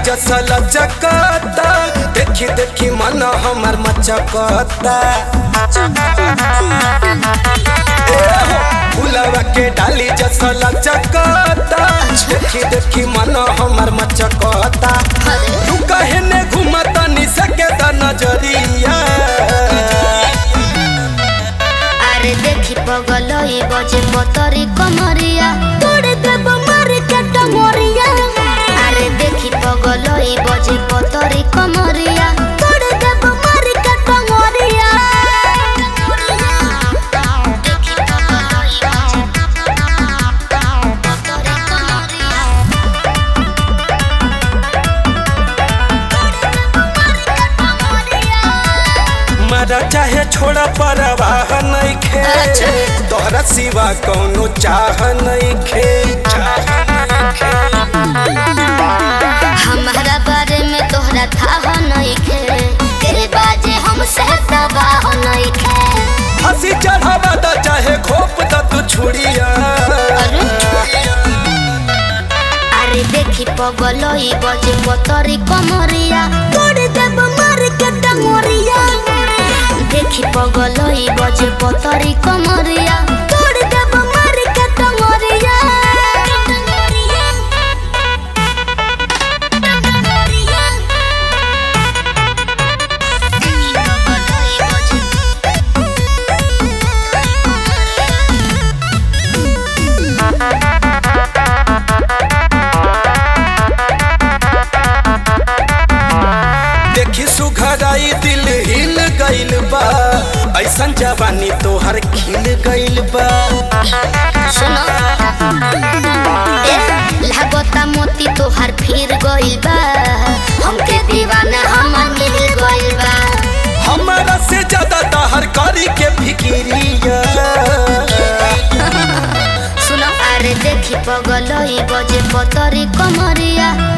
जैसा लचकता देखी देखी मन हमर मचकता फुलवा के डाली जैसा लचकता देखी देखी मन हमर मचकता तू कहे ने घूमता नि सके ता नजरिया अरे देखी पगलई बजे पतरी कमरिया तोड़ देब मार के टंगरिया अरे देखी पगलई बजे पतरी कमरिया तोड़ देब मार के टंगरिया देखी पगलई बजे पतरी कमरिया मरा चाहे छोड़ा परवाह नहीं खे तोहरा सिवा कौनो चाह नहीं खे हमारा बारे में तोहरा था नहीं खे तेरे बाजे हमसे तबाह नहीं खे हंसी चढ़ावा दा चाहे खोप दा तू छुड़िया अरे देखी पगलई बजे पतरी कमरिया तोड़ देब मार के टंगरिया देखी पगलई बजे पतरी कमरिया तोड़ देब मार के टंगरिया देखी सुघराई दिल हिल गइल बा ऐसन जवानी तोहर खिल गइल बा सुनो लागता मोती तोहर फिर गइल बा हमके दीवाना हमर मिल गइल बा हमारा से ज्यादा तोहर करी के फिकिरिया सुनो अरे देखी पगलई बजे पतरी कमरिया